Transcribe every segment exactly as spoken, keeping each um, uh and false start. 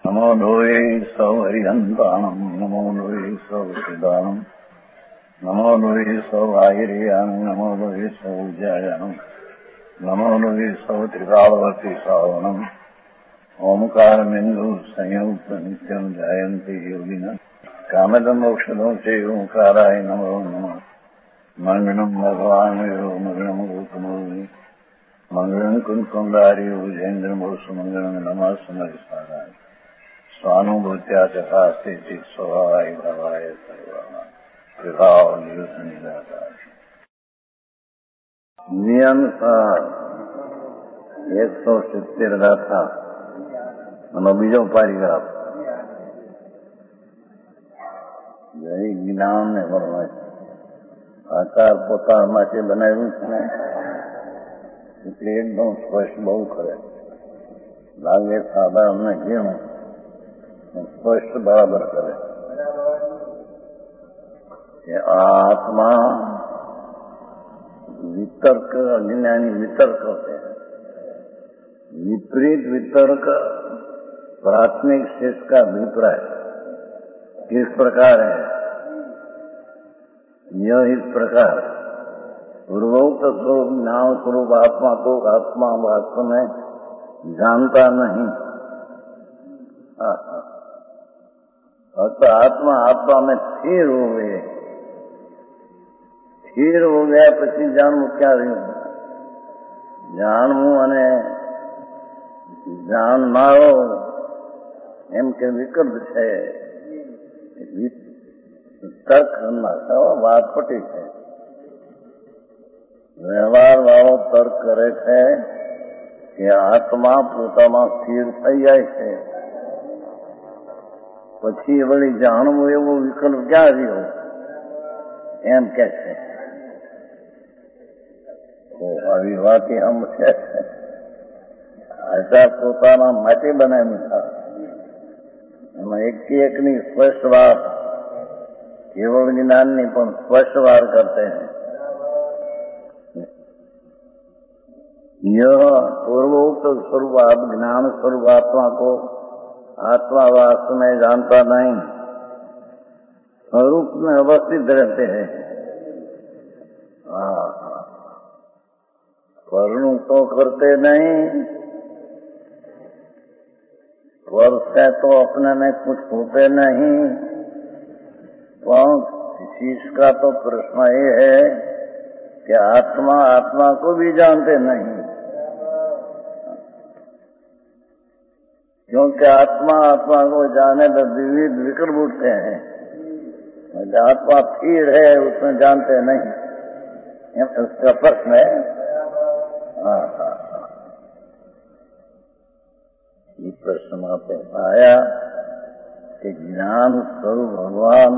नमो लोये सौहरिहन्ताणम् नमो लोये सौसिदानम् नमो लोये सौभागिर्यानम् नमो लोये सौज्यायानम् नमो लोये सौत्रिकालवर्ति सावनम् ओंकारमिन्दु संयुक्त नित्यम् जायन्ति योगिनः कामदम् औषधम् च ओंकाराय नमो नमः मंगलम् भगवान् यो मंगलम् गौतमोऽमि मंगलम् कुन्कुण्डारि भुजेन्द्रमोसु मंगलम् नमः समरिसाराय स्वानुभूत्या चकास्ते स्वभावाय भावाय सर्वाः विभावनिदातार नियमसार एक सौ सित्तेर गाथा અને બીજો પારિગ્રાફ જય જ્ઞાન ને વર્ણય આકાર પોતા માટે બનાવ્યું છે ને એટલે એકદમ સ્પષ્ટ બહુ કરે લાગે સાધારણ ને ઘેણું સ્પષ્ટ બરાબર કરે કે આ આત્મા વિતર્ક અજ્ઞાની વિતર્ક છે विपरीत वितर्क प्राथमिक शेष का अभिप्राय किस प्रकार है? यह इस प्रकार पूर्वोक्त स्वरूप ज्ञान स्वरूप आत्मा को आत्मा वास्तव में जानता नहीं। तो आत्मा आत्मा में स्थिर हो गए, स्थिर हो गया પછી જાણવું क्या રહ્યું? જાણવું અને જાણનારો એમ કે વિકલ્પ છે તર્ક કરનાર વાત પટી છે। વ્યવહાર વાળો તર્ક કરે છે કે આત્મા પોતામાં સ્થિર થઈ જાય છે, પછી વળી જાણવું એવો વિકલ્પ ક્યાં રહ્યો એમ કે છે। આવી વાત આમ છે આશા પોતાના માટે બનાવી था એમાં એક એકની સ્પષ્ટ વાત કેવળ જ્ઞાનની પણ સ્પષ્ટ વાત करते हैं। यह पूर्वोक्त स्वरूप आप ज्ञान स्वरूप आत्मा को आत्मा वास्तव में जानता नहीं, स्वरूप में अवस्थित रहते हैं। परनु तो करते नहीं, स्वर से तो अपने में कुछ होते नहीं, पर शीश का तो प्रश्न ये है कि आत्मा आत्मा को भी जानते नहीं, क्योंकि आत्मा आत्मा को जाने तो विविध विकल्प उठते हैं। आत्मा स्थिर है उसमें जानते नहीं, उसका प्रश्न है। हाँ हाँ ये प्रश्न आपने आया कि ज्ञान स्वरूप भगवान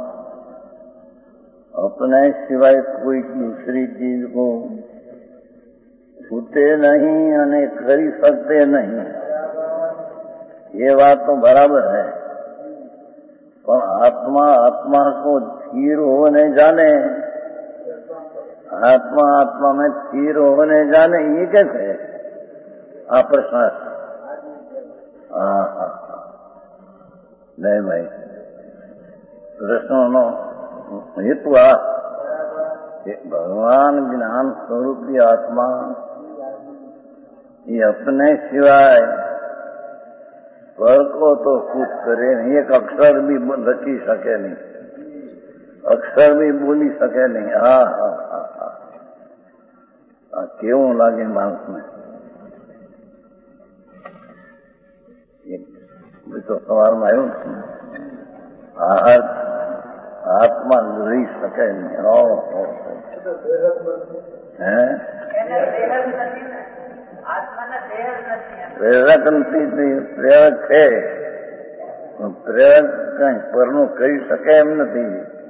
अपने सिवाय कोई दूसरी चीज को छूते नहीं और कर सकते नहीं, ये बात तो बराबर है। पर आत्मा आत्मा को स्थिर होने जाने, आत्मा आत्मा में स्थिर होने जाने ये कैसे? आप प्रश्न हाँ हाँ नहीं भाई प्रश्नों हेतु आ भगवान ज्ञान स्वरूप की आत्मा ये अपने सिवाय पर को तो कुछ करे नहीं, एक अक्षर भी रची सके नहीं, अक्षर भी बोली सके नहीं। हाँ हाँ हाँ हाँ क्यों लागे मानस में तो सवाल में आयु आहार आत्मा रही सके नहीं। प्रेरक नहीं, प्रेरक है, प्रेरक कहीं परનું કરી શકે એમ નથી।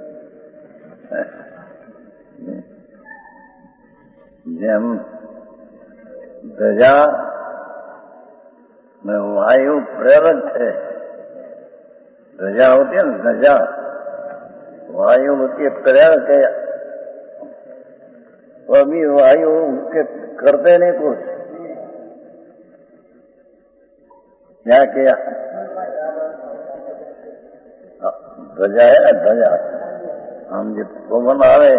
જેમ ધજા में वायु प्रेरक है, ध्वजा होती है ना ध्वजा, वायु होती है प्रेरक है, तो अभी वायु के करते नहीं कुछ, क्या किया ध्वजा है ध्वजा, हम जिसको बना रहे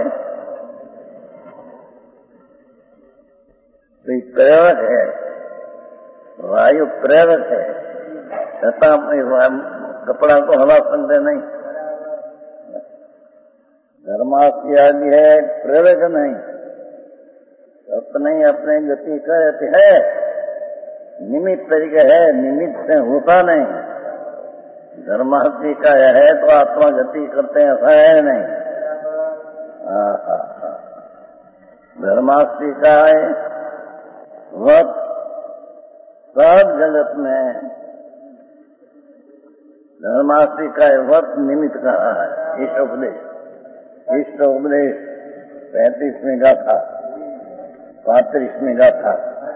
तो प्रेरक है, वायु प्रेरक है, छता कपड़ा को हवा सकते नहीं। धर्मास्ति आदि है प्रेरक नहीं, अपने अपने गति करते है, निमित्त तरीके है, निमित्त से होता नहीं। धर्मास्ति का है तो आत्मा गति करते हैं, ऐसा है नहीं। धर्मास्ति का है वक्त सब जगत में, धर्मास्ति का वक्त निमित्त कहा है। इष्ट उपदेश, इष्ट उपदेश पैंतीसवीं गाथा, पैंतीसवीं गाथा,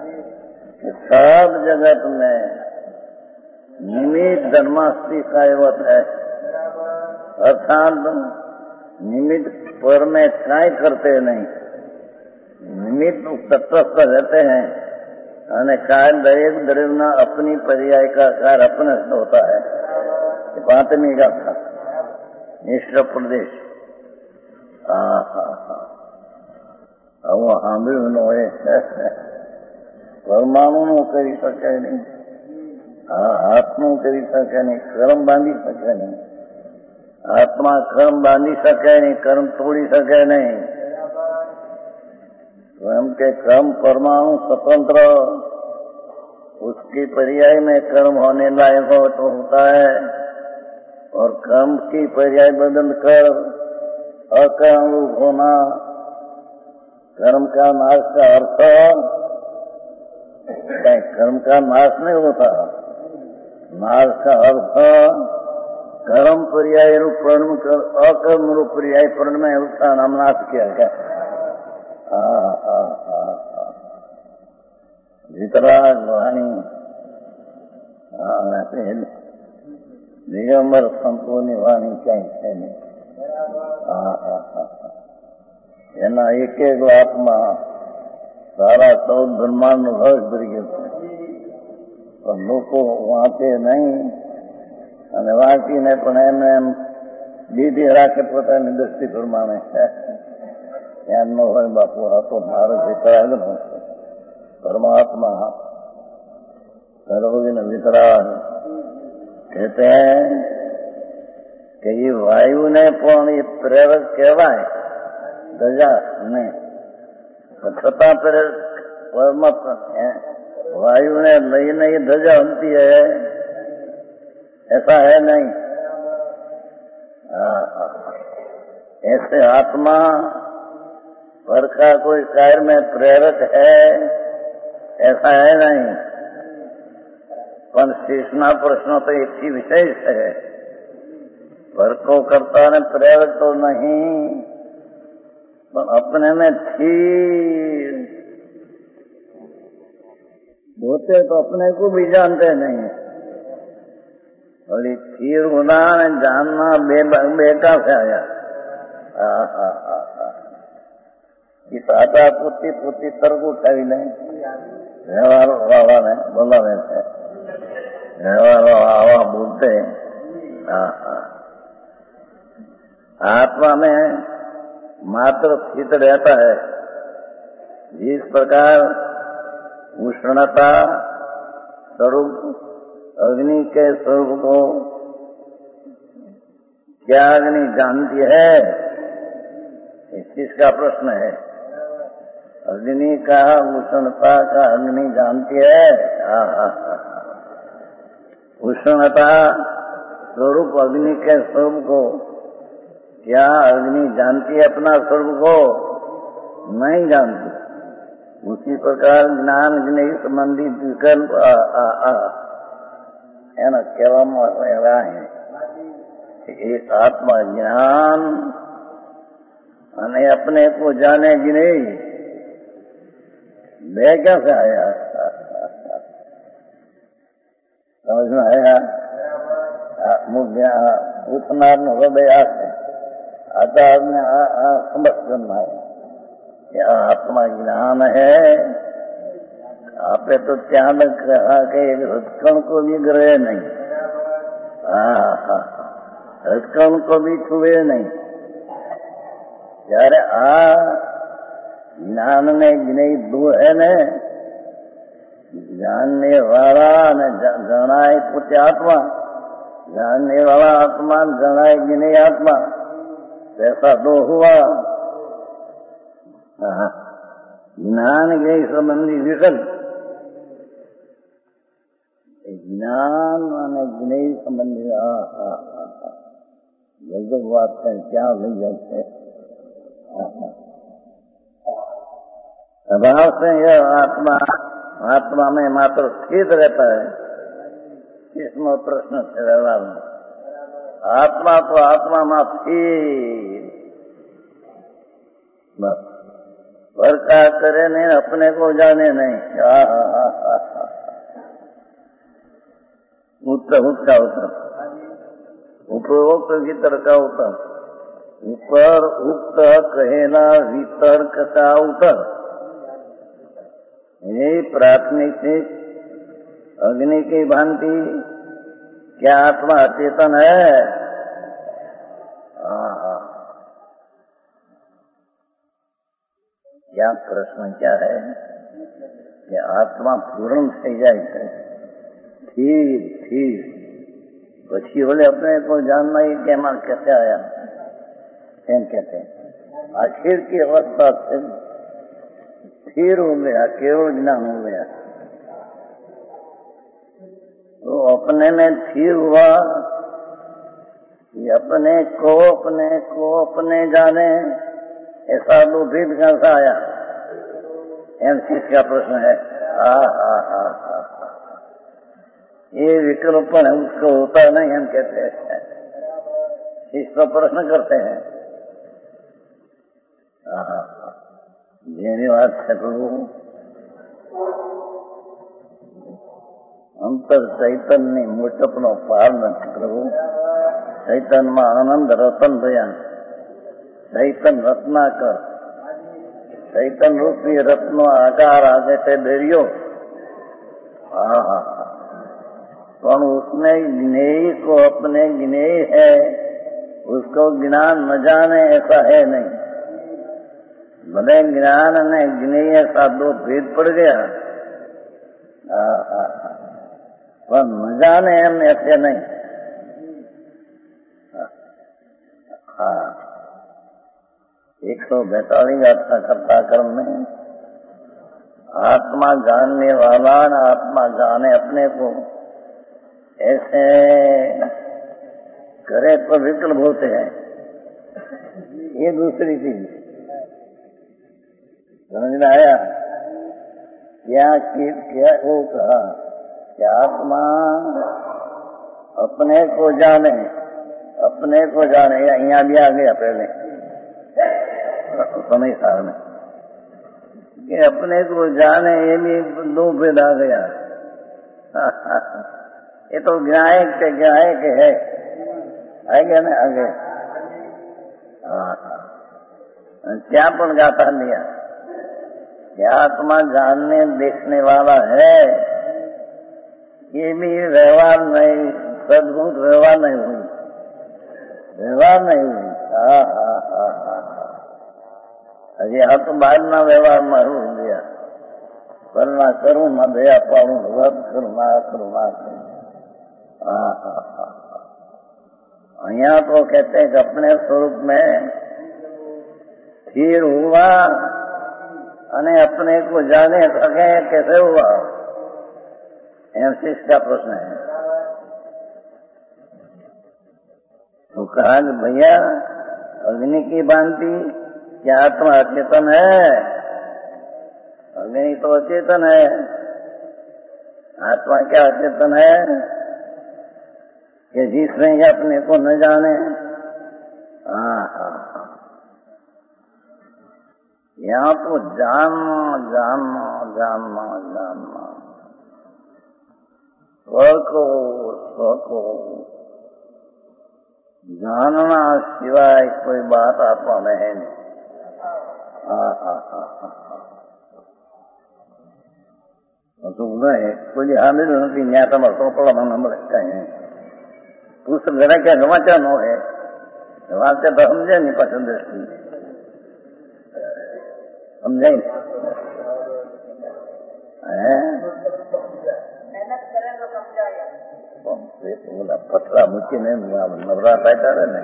सब जगत में निमित्त धर्मास्ति का वक्त है। अर्थात निमित्त पर में काय करते नहीं, निमित्त तटस्थ रहते हैं। અને કાળ દરેક દરેકના अपनी पर्याय का कार अपने से होता है। પાંચમી ગાથા નિષ્ઠ પ્રદેશ। હા હા હા આવું સાંભળ્યું ન હોય, પરમાણુનું કરી શકે નહીં, હા હાથનું કરી શકે નહીં, કર્મ બાંધી શકે નહીં, આત્મા કર્મ બાંધી શકે નહીં, કર્મ તોડી શકે નહીં। स्वयं के कर्म परमाणु स्वतंत्र, उसकी पर्याय में कर्म होने लायक हो तो होता है, और कर्म की पर्याय बदल कर अकर्म रूप होना, कर्म का नाश का अर्थ कर्म का नाश नहीं होता, नाश का अर्थ कर्म पर्याय रूप कर्म कर अकर्म रूप पर्याय पर्ण में उसका नाम नाश किया गया। वितराग वाणी दिगंबर संतोनी वाणी ક્યાંય છે નહીં। એના એક એક વાતમાં સારા ચૌદ બ્રહ્માંડનો રહસ્ય ભરી ગયો છે, પણ લોકો વાંચે નહીં, અને વાંચીને પણ એમને એમ દીધી રાખે પોતાની દ્રષ્ટિ પ્રમાણે। એમ ન હોય બાપુ, આ તો મારો વિતરાગ નો परमात्मा सर्वज्ञ वितराग। कहते हैं कि ये वायु ने पण ये प्रेरक कहवाय ध्वजा ने, छता प्रेरक परमात्मा है। वायु ने नई नई ध्वजा बनती है, ऐसा है नहीं। ऐसे आत्मा पर का कोई कार्य में प्रेरक है ऐसा है नहीं। पर शेषना प्रश्न तो एक ही विशेष है, पर को करता ने प्रेरक तो नहीं, पर अपने में थी होते तो अपने को भी जानते नहीं। और ये थीर होना जानना बे बेटा से आया। कि दादा पुती पुती तर्क उठावी नहीं, व्यवहार वाला ने बोला वैसे व्यवहार वाला बोलते। आत्मा में मात्र स्थित रहता है। जिस प्रकार उष्णता स्वरूप अग्नि के स्वरूप को क्या अग्नि जानती है, इस चीज का प्रश्न है। अग्नि का उष्णता का अग्नि जानती है। उष्णता स्वरूप अग्नि के स्वरूप को क्या अग्नि जानती है अपना स्वरूप को? नहीं जानती। उसी प्रकार ज्ञान ज्ञान संबंधी विकल्प एना कहेवामां આવ્યા है। एक आत्मा ज्ञान અને अपने को जानेगी नहीं, मैं कैसे आया? समझ में आया? पूछनार નું હૃદય આશે आचार ने समझ करना है कि आत्मा ज्ञान है। आपे तो त्याग कहा कि हृदकण को भी ग्रह नहीं। हाँ हाँ હસકણ કો ભી છુવે નહીં. ત્યારે આ જ્ઞાન ને જ્ઞેય દો હે ને, जानने वाला ने जनाए पुत्र आत्मा, जानने वाला आत्मा जनाए ज्ञेय आत्मा, ऐसा दो हुआ. ज्ञान ज्ञेय संबंधी विकल्प, ज्ञान माने ज्ञेय संबंधी. जब बात है क्या लग जाते स्वभाव से यह आत्मा आत्मा में मात्र स्थित रहता है. इसमें प्रश्न से व्यवहार में आत्मा तो आत्मा में स्थिर बस. पर क्या करे नहीं, अपने को जाने नहीं. उत्तर उसका उत्तर उपरोक्त वितर्क का उत्तर. ऊपर उक्त कहेला वितर्क का उत्तर. ये प्राथमिक से अग्नि की भांति क्या आत्मा अचेतन है? क्या प्रश्न क्या है कि आत्मा पूर्ण થઈ જાય છે ठीक ठीक પછી बोले अपने को जानना ही क्या कैसे आया एम कहते हैं. आखिर की अवस्था से स्थिर हो गया, केवल ज्ञान हो गया. तो अपने में स्थिर हुआ, ये अपने को अपने को अपने जाने, ऐसा दो भेद कैसा आया? एम का प्रश्न है. हा हा हा हा ये विकल्प है, उसको होता नहीं हम कहते हैं. इसका प्रश्न करते हैं. हाँ જેની વાત છે કરું અંતર ચૈતન્ય મોટપનો પાર નથી કરવો. ચૈતનમાં આનંદ રતન થયા. ચૈતન રત્નાકર, ચૈતન રૂપી રત્નો आकार आगे से दरियो. हाँ हाँ पर उसमें ज्ञेय को अपने ज्ञेय है, उसको ज्ञान न जाने ऐसा है नहीं. भले ज्ञान ने ज्ञेय सा दो भेद पड़ गया, पर न जाने हम ऐसे नहीं. हाँ एक सौ बैतालीस यात्रा करता क्रम में आत्मा जानने वाला न आत्मा जाने अपने को, ऐसे करे तो विकल्प होते हैं. ये दूसरी चीज समझ में आया. क्या क्या वो कहा कि आत्मा अपने को जाने, अपने को जाने. यहाँ भी आ गया पहले समय सार में कि अपने को जाने, ये भी दो भेद आ गया. ये तो ज्ञायक के ज्ञायक है, आगे ना आगे. क्या पण गाता लिया क्या आत्मा जानने देखने वाला है, ये भी व्यवहार नहीं, सद्भुत व्यवहार नहीं हुई, व्यवहार नहीं हुई. हाँ हाँ हाँ हाँ अजी आ तो बाद ना व्यवहार में हो गया. पर ना करूं ना दया पाड़ू, व्रत करूं ना करूं ना करूं. हाँ हाँ हाँ यहाँ तो कहते हैं कि अपने स्वरूप में स्थिर हुआ अने अपने को जाने सके कैसे हुआ? एमसीस का प्रश्न है. तो कहा कि भैया अग्नि की भांति क्या आत्मा अचेतन है? अग्नि तो अचेतन है, आत्मा क्या अचेतन है कि जिसमें अपने को न जाने. हाँ हाँ यहाँ तो जानना जानना जानना जानना स्व को स्व को जानना सिवाय कोई बात आत्मा में है नहीं. हाँ हाँ हाँ हाँ तो है कोई हामिल नहीं न्याय तमार तो पड़ा मन हम रखते हैं उस घर क्या गवाचा नो है गवाचा तो समझे नहीं पसंद दृष्टि समझे बोला पथरा मूकी ने नवराता करे ने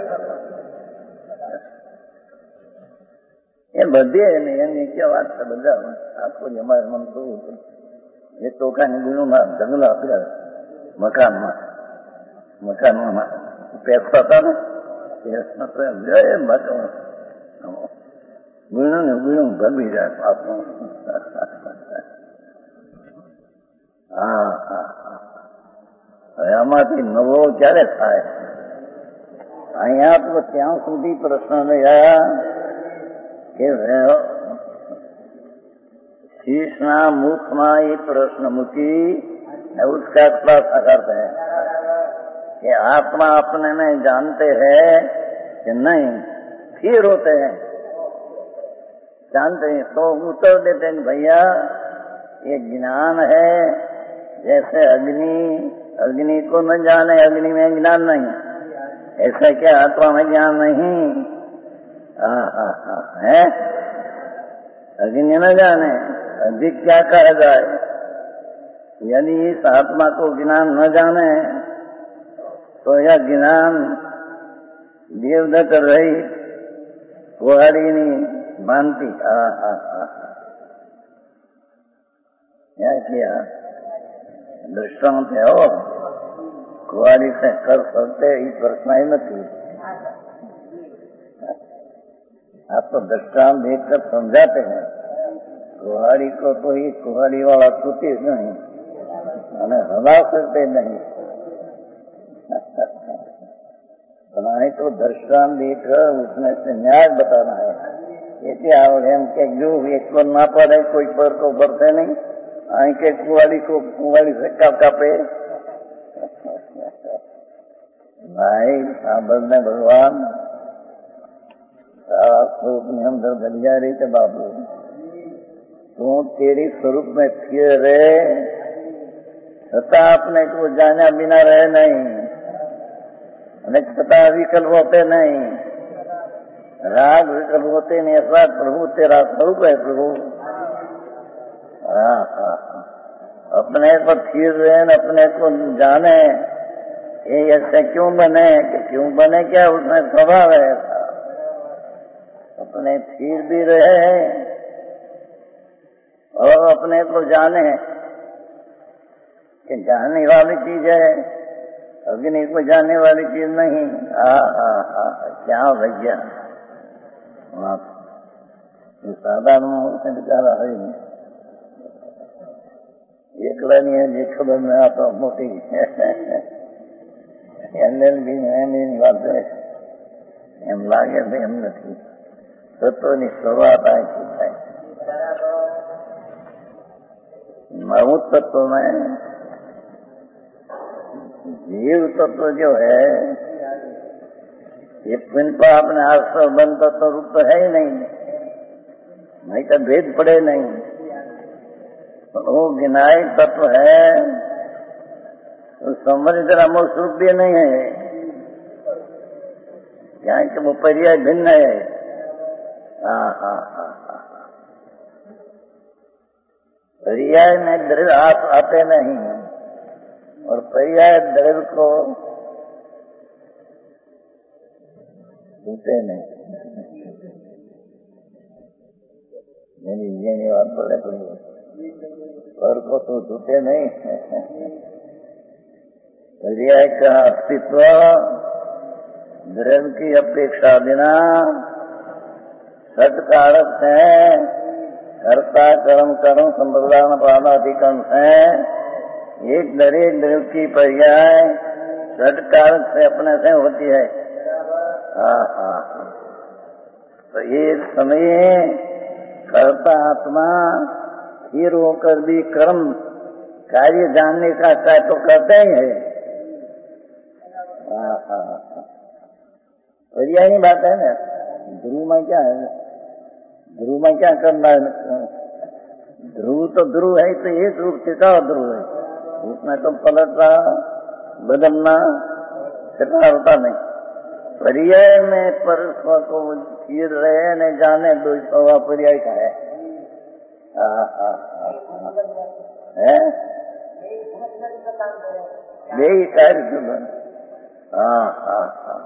ये बधी है नहीं एनी क्या बात है बधा आपको हमारे मन तो ये टोका ने गुरु ना जंगल अपना मकान में मकान में पैसा था ना ये मतलब ये मकान गुरु ने गुरु भगी जाए आपको हाँ हाँ આમાંથી નવો ક્યારે થાય અહીંયા તો ત્યાં સુધી પ્રશ્ન રહ્યા કે શીશના મુખમાં એ પ્રશ્ન મૂકી उसका खुलासा करते हैं कि आत्मा अपने में जानते हैं कि नहीं फिर होते हैं जानते हैं तो उत्तर देते हैं भैया ये ज्ञान है जैसे अग्नि अग्नि को न जाने अग्नि में ज्ञान नहीं ऐसा क्या आत्मा में ज्ञान नहीं है अग्नि न जाने अधिक क्या कहा जाए यदि इस आत्मा को ज्ञान न जाने तो यह ज्ञान देवदत्त रही कुहाड़ी नहीं मानती क्या किया दृष्टांत है और कुआरी से कर सकते ये प्रश्न ही नहीं आप तो दृष्टांत देखकर समझाते हैं कुहाड़ी को तो ये कुहाड़ी वाला छूटे नहीं અને હવા सकते नहीं बनाए तो दृष्टांत देकर उसमें से न्याय बताना है ऐसे आवड़े हम के जो एक को ना पड़े कोई पर को बढ़ते नहीं आई के कुआरी को कुआरी से कापे भाई साबरने भगवान सारा स्वरूप में हम दर गलिया रही थे बाबू तू तेरी स्वरूप में फिर रहे छता अपने को जाना बिना रहे नहीं अनेक छता विकल्प होते नहीं राग विकल्प होते नहीं ऐसा प्रभु तेरा स्वरूप है प्रभु हाँ हाँ अपने को फिर रहे न अपने को जाने ये ऐसे क्यों बने कि क्यों बने क्या उसमें स्वभाव है ऐसा अपने फिर भी रहे और अपने को जाने कि जानने वाली चीज है अग्नि को जानने वाली चीज नहीं हाँ हाँ हाँ क्या भैया साधारण से बेचारा है एकला नहीं है जी खबर में आता मोटी एल भी एनी बात है एम लागे भी एम नहीं तत्व ની શરૂઆત આથી થાય नव तत्व में जीव तत्व जो है ये पिन पर अपने आश्रय बंद तत्व रूप तो है ही नहीं नहीं तो भेद पड़े नहीं तो वो गिनाई तत्व है तो समझ जरा मोह स्वरूप भी नहीं है यहाँ के वो पर्याय भिन्न है हाँ हाँ हाँ हाँ पर्याय में दृढ़ आप आते नहीं और पर्याय दृढ़ को छूते नहीं मेरी ये बात बोले पर को तो छूते नहीं पर्याय का अस्तित्व दृढ़ की अपेक्षा बिना सत्कारक है कर्ता कर्म कर्म संप्रदान प्राणाधिकंश है एक दरेक दृढ़ की पर्याय सत्कारक से अपने से होती है हाँ हाँ तो ये समय कर्ता आत्मा फिर होकर भी कर्म कार्य जानने का चाहे तो करते ही है हाँ हाँ पर्याय नहीं बात है ना ध्रुव में क्या है ध्रुव में क्या करना है ध्रुव तो ध्रुव है तो एक रूप टिकाव ध्रुव है उसमें तो पलटना बदलना छठा होता नहीं। पर्याय में परस्पर को फिर रहे न जाने दो सवा पर्याय का है। है यही कार्य। हाँ हाँ हाँ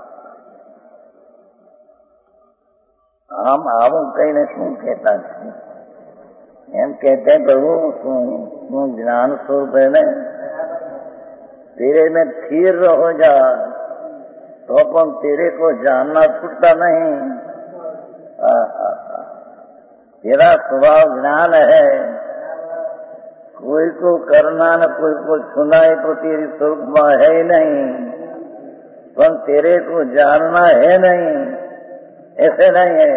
આમ આવું કહીને શું કહેતા છે? એમ કહેते प्रभु હું જ્ઞાન સ્વરૂપ है ને तेरे में स्थिर हो जा तो अपन तेरे को जानना छूटता नहीं। तेरा स्वभाव ज्ञान है, कोई को करना न कोई को सुनाए तो तेरी स्वरूप में है ही नहीं, पर तेरे को जानना है नहीं, ऐसे नहीं है।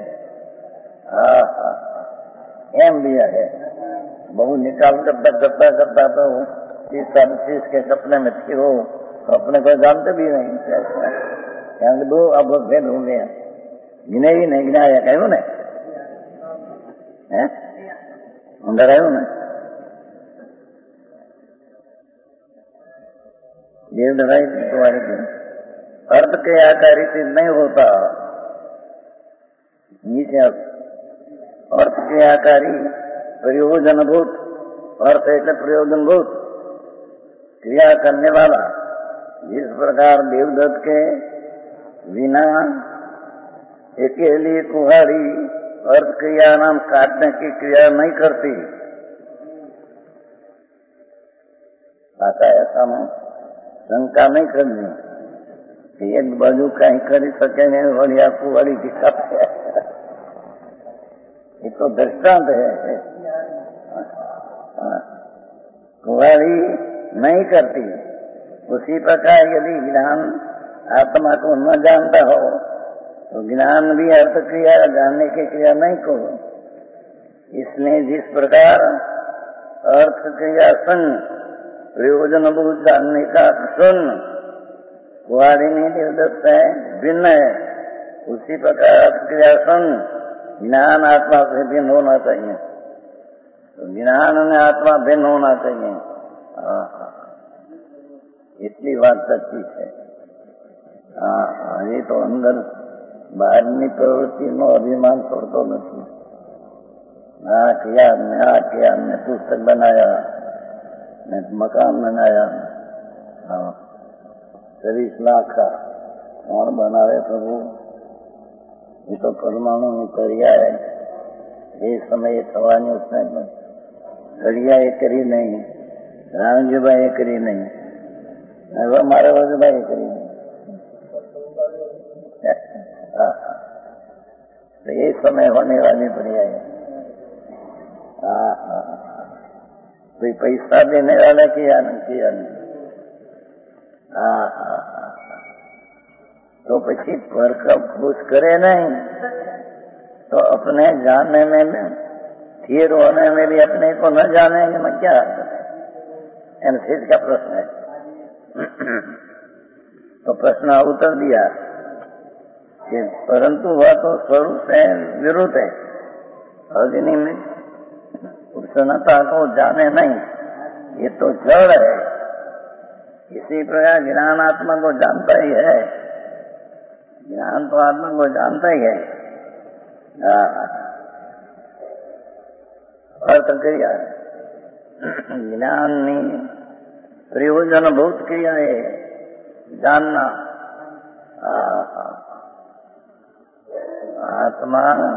एम लिया है बहु निकाल करता करता करता तो तीस चालीस के सपने में थी हो तो अपने को जानते भी नहीं क्या दो अब भेद हो गया। गिने ही नहीं गिनाया कहूँ ने अंदर आयु ने ये लड़ाई तुम्हारी अर्थ के आकारी से नहीं होता। नीचे अर्थ के आकारी प्रयोजनभूत, अर्थ है प्रयोजनभूत क्रिया करने वाला। जिस प्रकार देवदत्त के बिना अकेली कुहाड़ी अर्थ क्रिया नाम काटने की क्रिया नहीं करती, आता ऐसा में शंका नहीं करनी कि एक बाजू कहीं कर सके नहीं बढ़िया कुहाड़ी की कप है। ये तो दृष्टांत है। कुहाड़ी नहीं करती। उसी प्रकार यदि ज्ञान आत्मा को न जानता हो तो ज्ञान भी अर्थ क्रिया जानने की क्रिया नहीं को। इसलिए जिस प्रकार अर्थ क्रिया संग प्रयोजन भूत जानने का सुन कुहाड़ी नहीं देवदत्त है भिन्न है, उसी प्रकार अर्थ क्रिया संग ज्ञान आत्मा से भिन्न होना चाहिए। तो ज्ञान में आत्मा भिन्न होना चाहिए। इसलिए बात सच्ची है। हाँ ये तो अंदर बाहर प्रवृत्ति नो अभिमान छोड़तो नहीं। आ किया ने आ किया ने पुस्तक बनाया ने मकान बनाया, हाँ चालीस लाख का कौन बनावे प्रभु? ये तो परमाणु में करिया है। ये समय थवानी उसने करिया ये करी नहीं, रामजीभाई ये करी नहीं, हमारे वजभाई ये करी नहीं। तो ये समय होने वाली बढ़िया है। कोई पैसा देने वाला किया नहीं किया नहीं। तो પછી पर कब खुश करे नहीं तो अपने जानने में स्थिर होने में भी अपने को न जानेंगे मैं क्या एनसीज का प्रश्न है। तो प्रश्न उत्तर दिया कि परंतु वह तो स्वरूप से विरुद्ध है। अग्नि में प्रसन्नता को जाने नहीं, ये तो जड़ है। इसी प्रकार ज्ञान आत्मा को जानता ही है। ज्ञान तो आत्मा को जानता ही है। अर्थ क्रिया ज्ञान नहीं प्रयोजन बहुत क्रिया है जानना। आत्मा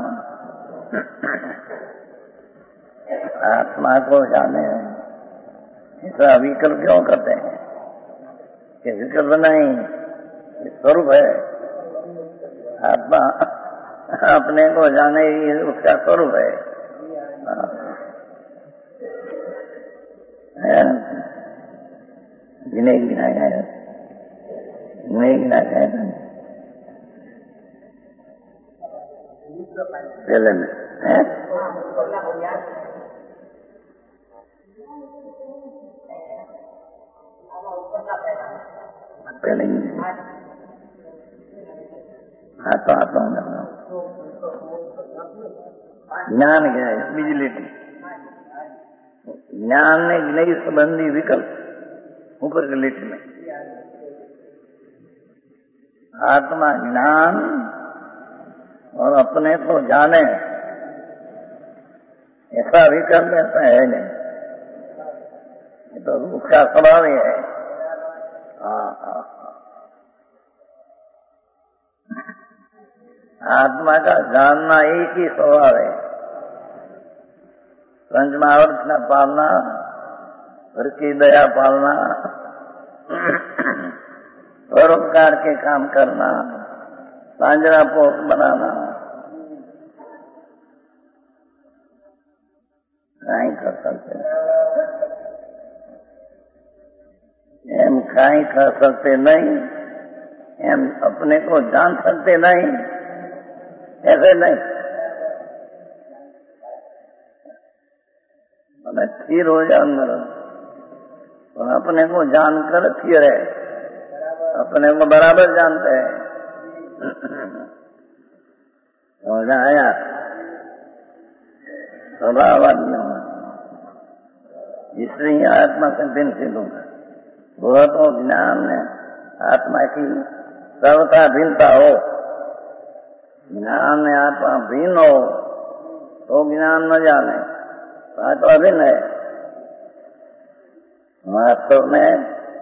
आत्मा को जाने ऐसा विकल्प क्यों करते हैं कि विकल्प नहीं स्वरूप है। आत्मा अपने को जाने ही उसका स्वरूप है। गिने गिना गया गिने गिना गया पहले में है पहले हाँ तो आता हूँ ज्ञान क्या है? बिजली की ज्ञान ने नई संबंधी विकल्प ऊपर के लिट में आत्मा ज्ञान और अपने को जाने ऐसा भी कर लेता है नहीं, ये तो उसका स्वभाव ही है। हाँ हाँ, आत्मा का जानना एक ही स्वभाव है। पंचमावर्त न पालना, घर की दया पालना, परोपकार के काम करना, पांजरा पोख बनाना, नहीं कर सकते। हम काई कर सकते नहीं, हम अपने को जान सकते नहीं, ऐसे नहीं। मैं स्थिर हो जाऊं अंदर, तो अपने को जानकर स्थिर है, अपने को बराबर जानते हैं। हो जाया स्वभाव इसलिए आत्मा से दिन सिद्धूंगा। वह तो ज्ञान में आत्मा की सर्वथा भिन्नता हो, ज्ञान में आत्मा भिन्न हो तो ज्ञान न जाने, बात तो अभिन्न है। वास्तव में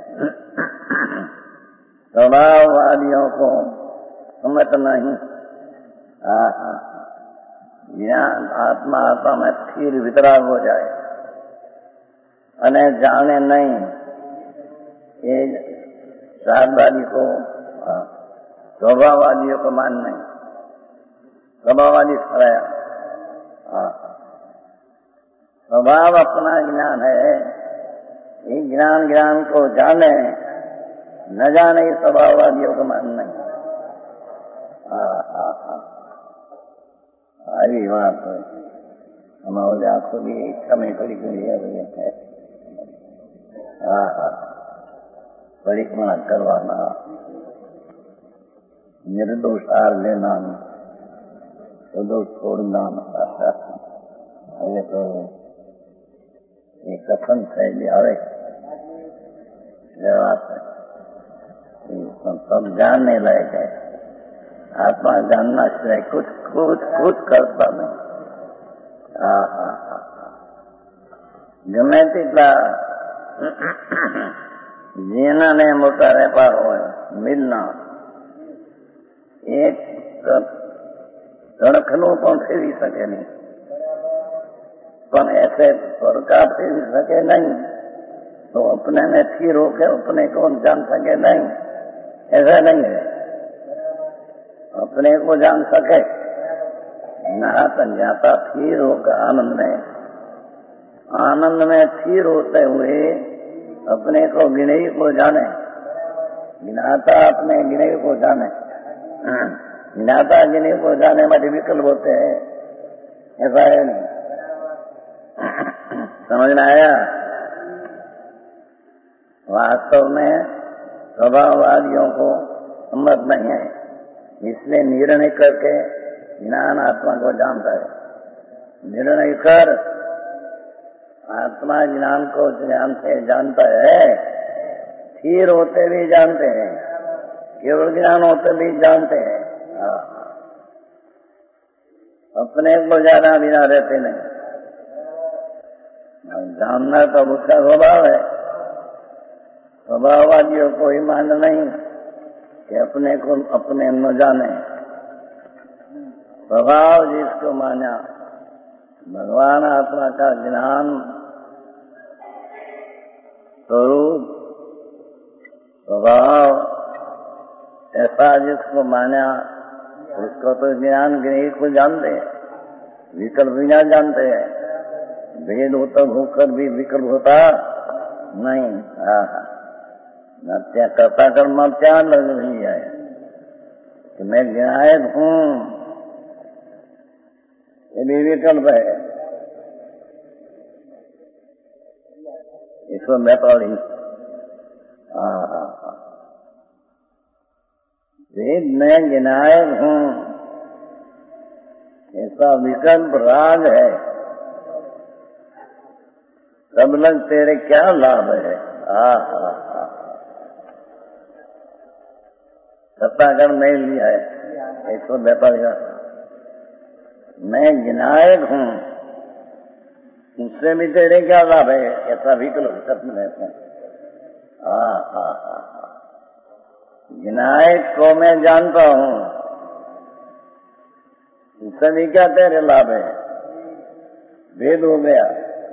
स्वभाववादियों को समझ नहीं। ज्ञान आत्मा आत्मा में स्थिर वितराग हो जाए अने जाने नहीं, ये श्राद्धवादी को स्वभाववादियों को मान नहीं। स्वभाववादी कराया स्वभाव अपना ज्ञान है, ये ज्ञान ज्ञान को जाने न जाने स्वभाववादियों को मान नहीं। अरे बात है, हमारे आंखों की इच्छा में कड़ी कड़ी है। हाँ हाँ, परिक्रमा करवाना, निर्दोष आर लेना, निर्दोष छोड़ना, अरे तो ये कथन शैली आवे बात है, सब जानने लायक है। आत्मा जानना सिवाय कुछ खुद खुद करता नहीं। हाँ हाँ हाँ, गमे तेटला જેના ને મોટા વેપાર હોય મિલના એક સડકનું પણ ફેરવી શકે નહીં, પણ ऐसे सरकार फेरवी सके नहीं तो अपने में स्थिर होकर अपने को जान सके नहीं, ऐसा नहीं है। अपने को जान सके, नहाता जाता स्थिर होकर आनंद में आनंद में स्थिर होते हुए अपने को गिने को जाने, गिनाता अपने गिने को जाने, गिनाता गिने को जाने में विकल्प होते हैं, ऐसा है नहीं। समझ में आया? वास्तव में स्वभाववादियों को समझ नहीं है, इसलिए निर्णय करके ज्ञान आत्मा को जानता है। निर्णय कर आत्मा ज्ञान को ज्ञान से जानता है, स्थिर होते भी जानते हैं, केवल ज्ञान होते भी जानते हैं। अपने को जाना बिना रहते नहीं। जानना तो उसका स्वभाव है। स्वभाववादियों को ही मान नहीं कि अपने को अपने न जाने। स्वभाव जिसको माना, भगवान आत्मा का ज्ञान स्वरूप स्वभाव ऐसा जिसको माना, उसको तो ज्ञान ज्ञानी को जानते हैं, विकल्प भी ना जानते हैं। भेद होता होकर भी विकल्प होता नहीं। हाँ, क्या करता कर्म क्या लग रही है कि मैं ज्ञायक हूँ, ये भी विकल्प है। इसको मैं पढ़ी वेद में ज्ञायक हूँ, ऐसा विकल्प राग है। सब लग तेरे क्या लाभ है? आ, आ, आ, करतागढ़ में लिया है एक सौ बैतालीस। मैं विनायक हूँ, उससे भी तेरे क्या लाभ है? ऐसा विकल्प खत्म रहते हैं। हाँ हाँ हाँ विनायक को मैं जानता हूँ, उससे भी क्या तेरे लाभ है? भेद हो गया,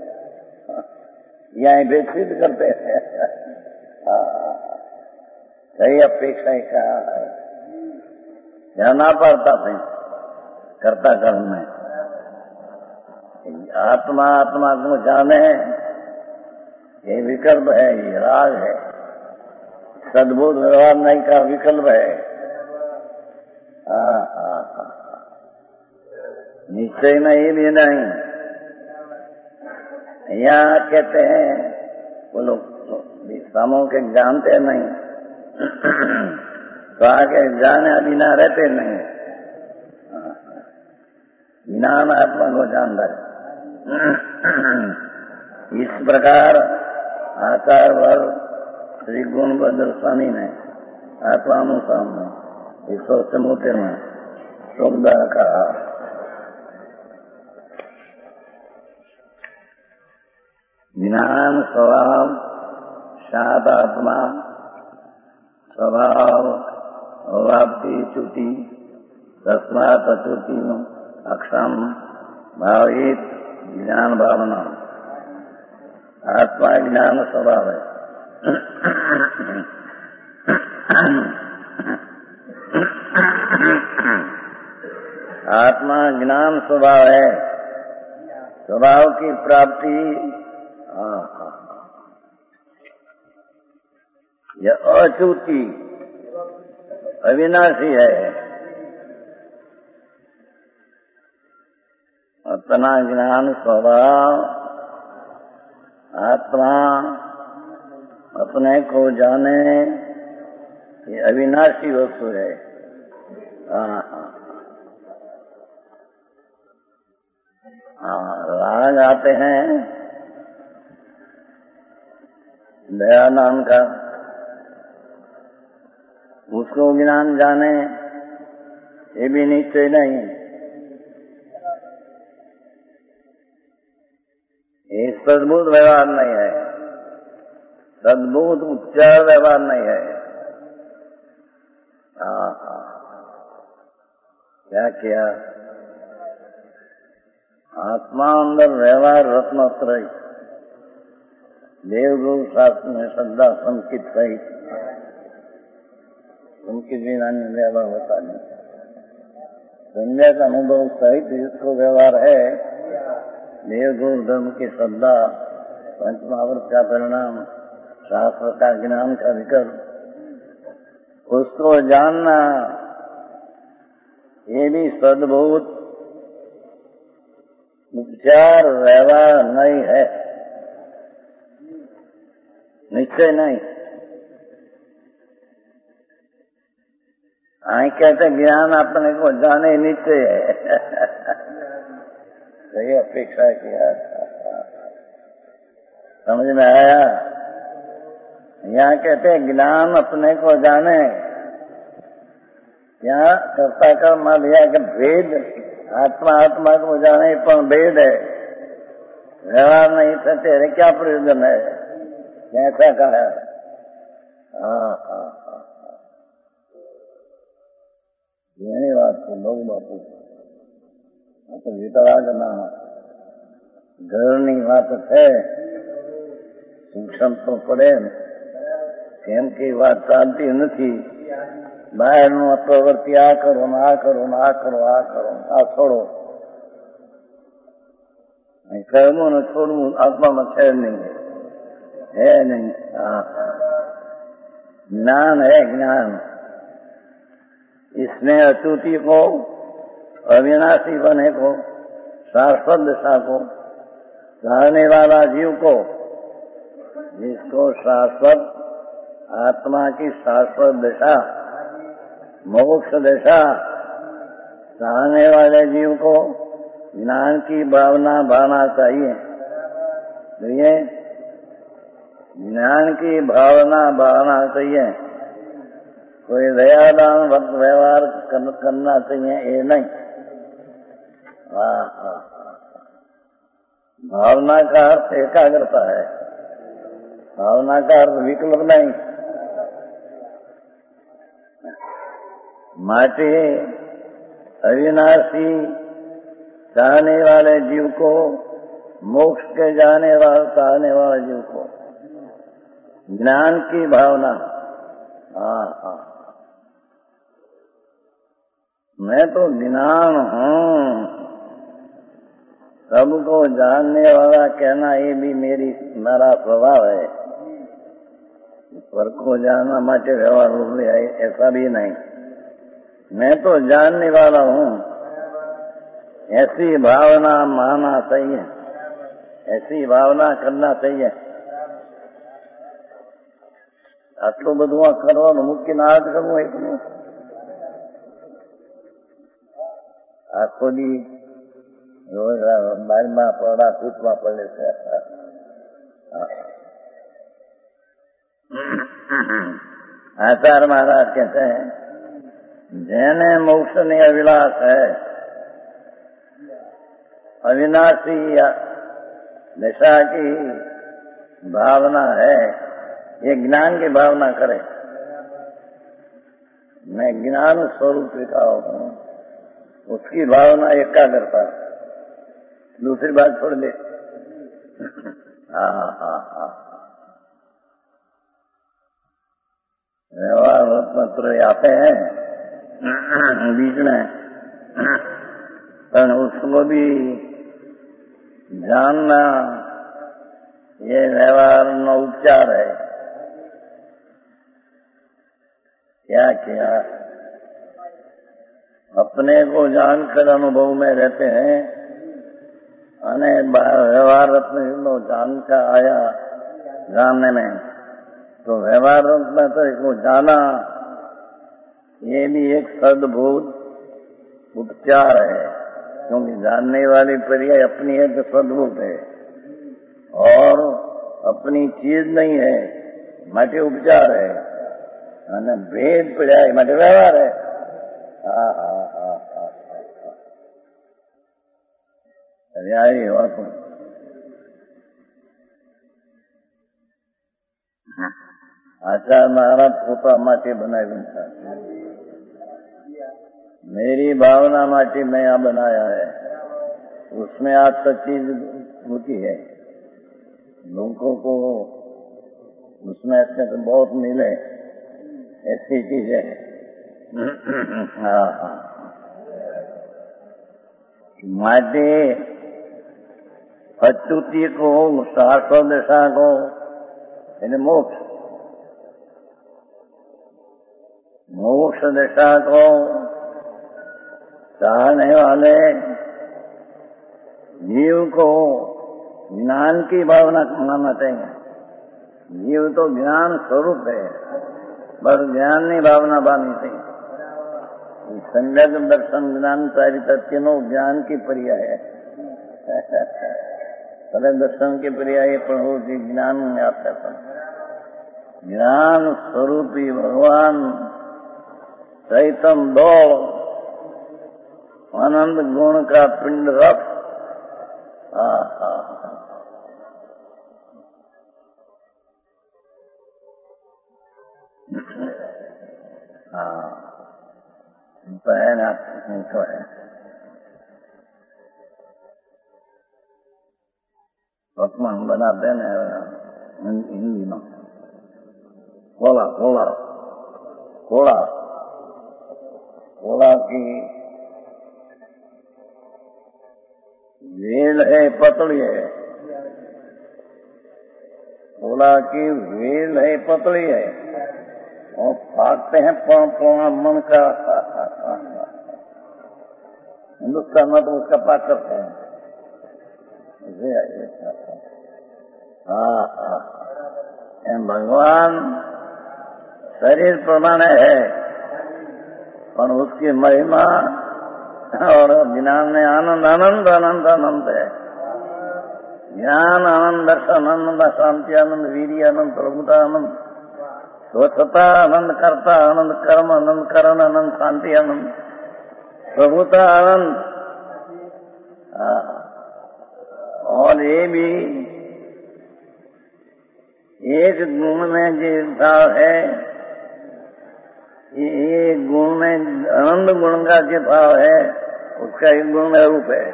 यहाँ भेद सिद्ध करते हैं। सही अपेक्षा ही कहा है, जाना पड़ता है करता कर्म में। आत्मा आत्मा को जाने, ये विकल्प है, ये राग है। सद्बुद्ध व्यवहार नहीं का विकल्प है। हाँ हाँ हाँ निश्चय नहीं भी नहीं। यहाँ कहते हैं वो लोग समूह के जानते नहीं, तो आगे जाने बिना रहते नहीं। ज्ञान आत्मा को जानता है। इस प्रकार आचार वर्ग श्री गुणभद्र स्वामी ने आत्मानुसार में इस समूचे में शोभदा कहा। ज्ञान स्वभाव शांत आत्मा स्वभाव अवाप्ति च्युति तस्मात् अच्युति अक्षम भावित ज्ञान भावना। आत्मा ज्ञान स्वभाव है। आत्मा ज्ञान स्वभाव है। स्वभाव की प्राप्ति यह अच्युति अविनाशी है। अपना ज्ञान स्वभाव आत्मा अपने को जाने, ये अविनाशी वस्तु है। हाँ हाँ राग आते हैं दया नाम का, उसको ज्ञान जाने ये भी निश्चय नहीं। ये सद्बुद्ध व्यवहार नहीं है, सद्बुद्ध उच्चार व्यवहार नहीं है। हाँ हाँ क्या किया? आत्मा अंदर व्यवहार रत्नत्रय देवगुरु शास्त्र में श्रद्धा संकित सहित, संकित बिना व्यवहार होता नहीं। संज्ञा का अनुभव सहित जिसको व्यवहार है, देवगुरु धर्म की श्रद्धा, पंचमहावृत का परिणाम, शास्त्र का ज्ञान का विकल्प, उसको जानना ये भी सद्भूत उपचार व्यवहार नहीं है, निश्चय नहीं। आई कहते ज्ञान अपने को जाने निश्चय है। सही अपेक्षा किया, समझ में आया? यहाँ कहते ज्ञान अपने को जाने, यहाँ कर्ता कर्म लिया कि भेद आत्मा आत्मा को जाने पर भेद है, व्यवहार नहीं सकते, क्या प्रयोजन है? ऐसा कहा। हाँ हाँ हाँ यही बात थी लोग बापू तो वितराग ना ઘરની વાત છે, શિક્ષણ તો પડે ને, કેમ કે વાત ચાલતી નથી. બહારનું પ્રવૃત્તિ આ કરો ને આ કરો ને આ કરો આ કરો આ છોડો, કર્મો ને છોડવું આત્મામાં છે નહીં, है नहीं। ज्ञान है ज्ञान, इसमें अच्युति को अविनाशी बने को शाश्वत दशा को चाहने वाला जीव को, जिसको शाश्वत आत्मा की शाश्वत दशा मोक्ष दशा चाहने वाले जीव को ज्ञान की भावना भावना चाहिए। तो ये ज्ञान की भावना भावना चाहिए, कोई दयादान भक्त व्यवहार करना चाहिए ये नहीं। हाँ हाँ, भावना का अर्थ एकाग्रता है, भावना का अर्थ विकल्प नहीं। माटी अविनाशी चाहने वाले जीव को, मोक्ष के जाने वाले चाहने वाले जीव को ज्ञान की भावना। हाँ हाँ, मैं तो ज्ञान हूँ, सबको जानने वाला कहना ये भी मेरी मेरा स्वभाव है। ईश्वर को जानना माटे व्यवहार हो गया ऐसा भी नहीं, मैं तो जानने वाला हूँ, ऐसी भावना मानना चाहिए, ऐसी भावना करना चाहिए। आटलू बधु करवानुं मूकीने आ ज करवुं एकલું आखो दी रोज बारमा पड़ा कूटवा पड़े से। आचार्य महाराज कहते हैं जैने मोक्ष ने अभिलाष है, अविनाशी दिशा की भावना है, ये ज्ञान की भावना करे। मैं ज्ञान स्वरूप लिखा हूँ, उसकी भावना एकाग्रता। दूसरी बात छोड़ दे। हाँ हाँ हाँ, व्यवहार पत्र आते हैं बीच में, पर उसको भी जानना ये व्यवहार न उपचार है। क्या किया, अपने को जानकर अनुभव में रहते हैं, अने व्यवहार अपने जानकर आया जानने में, तो व्यवहार में तो इसको जाना ये भी एक सद्भूत उपचार है, क्योंकि जानने वाली पर्याय अपनी है तो सद्भूत है, और अपनी चीज नहीं है माटे उपचार है, અને ભેદ પડ્યા માટે વ્યવહાર है। હા હા હા હા, અરે આવી વાત आचार्य महाराज पोता माटे बनाव्યું था, मेरी भावना माटे मैं यहाँ बनाया है, उसमें आज तक चीज होती है, लोगों को उसमें अच्छे तो बहुत मिले ऐसी चीज है। हाँ हाँ, माटे अच्युति को शाश्वत दशा को यानी मोक्ष, मोक्ष दशा को चाहने वाले जीव को ज्ञान की भावना मानना चाहिए। जीव तो ज्ञान स्वरूप है, पर ज्ञान की भावना बांधनी चाहिए। सम्यक दर्शन ज्ञान चारित्र्य नो ज्ञान की पर्याय है। पहले दर्शन के पर्याय पण होती ज्ञान में आता था। ज्ञान स्वरूपी भगवान चैतन्य दौड़ आनंद गुण का पिंड रख। हाँ तो है ना, तो है पकवान बनाते हैं हिंदी में, कोला कोला कोला कोला की वेल है पतली है, कोला की वेल है पतली है और फाटते हैं पौन पौन मन का। हिंदुस्तान में तो उसका पाक करते हैं। हाँ हाँ, एम भगवान शरीर प्रमाण है, पर उसकी महिमा और ज्ञान में आनंद आनंद आनंद आनंद है। ज्ञान आनंद, दर्शन आनंद, शांति आनंद, वीर्य आनंद, प्रभुता आनंद, स्वच्छता आनंद, कर्ता आनंद, कर्म आनंद, करण आनंद, शांति आनंद, प्रभुता आनंद। और ये भी एक गुण में जो भाव है, ये गुण में आनंद गुण का जो भाव है, उसका एक गुण में रूप है।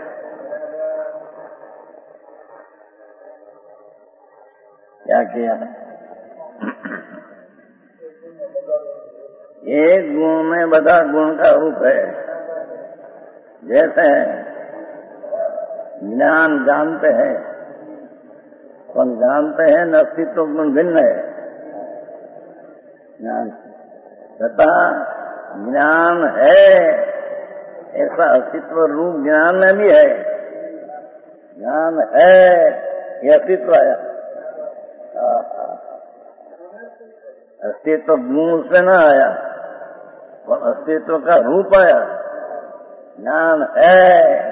क्या किया? एक गुण में बड़ा गुण का रूप है। जैसे ज्ञान जानते हैं, कौन जानते हैं न अस्तित्व गुण भिन्न है। ज्ञान तथा ज्ञान है, ऐसा अस्तित्व रूप ज्ञान में भी है। ज्ञान है, ये अस्तित्व है। अस्तित्व गुण से न आया, पर अस्तित्व का रूप आया। ज्ञान है।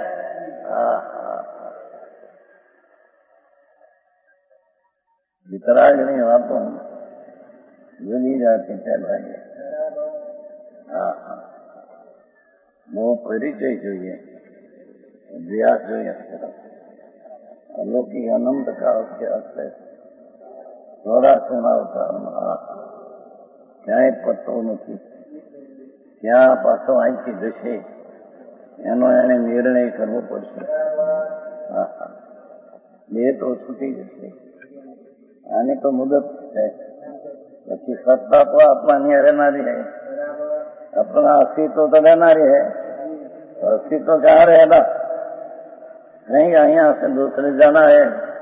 वितराग नहीं वातो जुदी जाती चलाइए। હા હા બહુ પરિચય જોઈએ, અભ્યાસ જોઈએ. અલૌકિક અનંત કાળ કે હશે ચોરાસીના અવતારમાં ક્યાંય પત્તો નથી. ક્યાં પાછો અહીંથી જશે એનો એને નિર્ણય કરવો પડશે. હા હા બે તો છૂટી જશે. આની તો મુદત છે. પછી સત્તા તો આપવાની રહેનારી है, अपना अस्तित्व तो रहनारी है। तो अस्तित्व कहाँ रहेगा? नहीं, यहाँ से दूसरे जाना है।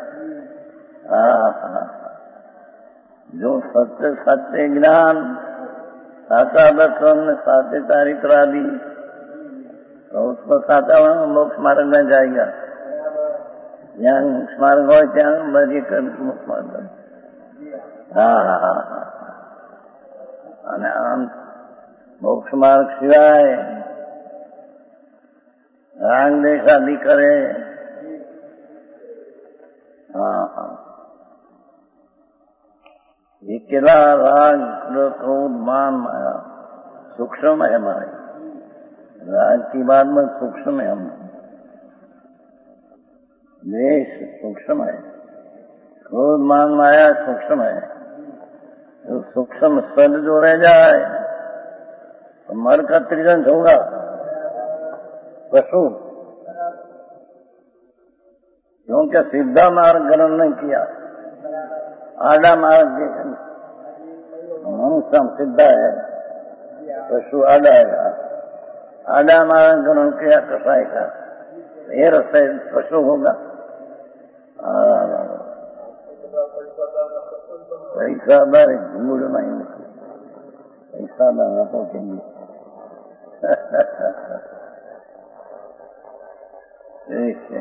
हाँ, जो सत्य सत्य ज्ञान, साचा दर्शन, साचे चारित्र आदि, तो उसको साचा मोक्ष मार्ग में जाएगा। यहाँ मोक्ष मार्ग हो ત્યાં બધી મોક્ષ માર્ગ। હા હા હા અને આમ मोक्ष मार्ग सिवाय राग देश आदि करे। हाँ हाँ ये केला राग क्रोध मान माया सूक्ष्म है हमारे। राग की बात में सूक्ष्म है, हम देश सूक्ष्म है, क्रोध मान माया सूक्ष्म है। तो सूक्ष्म सल जो रह जाए तो मर का त्रिदंड होगा पशु, क्योंकि सीधा मार्ग ग्रहण नहीं किया। आड़ा मार्ग मनुष्य सीधा है, पशु आड़ा है। आड़ा मार्ग ग्रहण किया कसाई का, ये रस्ते पशु होगा। पैसा बारे झूठ नहीं, पैसा ना तो कहीं ठीक है।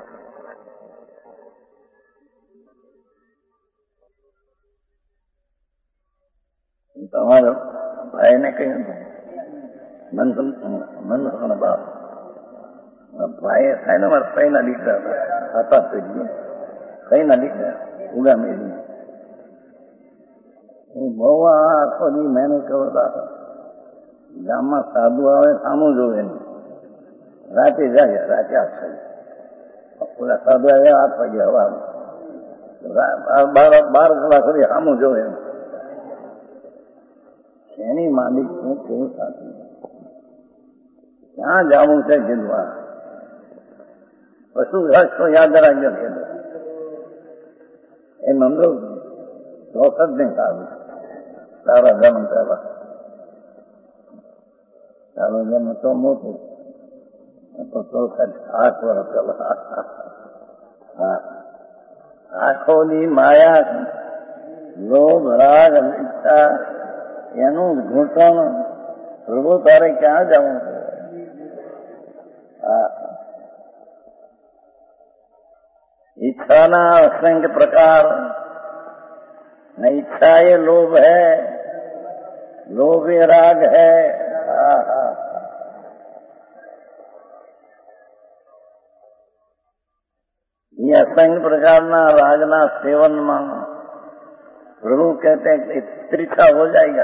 તમારા ભાઈને કહ્યું મન મન બાપ ભાઈ થાય ને મારા ભાઈના દીકરા હતા પેઢી કઈના દીકરા ઉગા મેળી બહુ આખો દી મહેનત કરતા હતા। ગામમાં સાધુ આવે સામું જોવે નહીં, રાતે જાય રાતે આઠ વાગે ઓલા સાધુ આવ્યા આઠ વાગે હવા બાર બાર કલાક સુધી સામું જોવે એની માલિક શું કેવું સાચું ક્યાં જવું છે જીલવા પશુ તો યાદ રાખજો કીધું એ મંદો ચોખત નહીં સારું તારા જન્મ પહેલા તારો જન્મ તો મોટું તો ચોખત આઠ વર્ષ પહેલા હા આંખોની માયા લોભ રાગ ઈચ્છા એનું ઘૂંટણ પ્રભુ તારે ક્યાં જવું છે? इच्छा असंख्य प्रकार न इच्छा ये लोभ है, लोभ ये राग है। ये असंख्य प्रकार ना राग ना सेवन में प्रभु कहते हैं कि त्रिछा हो जाएगा।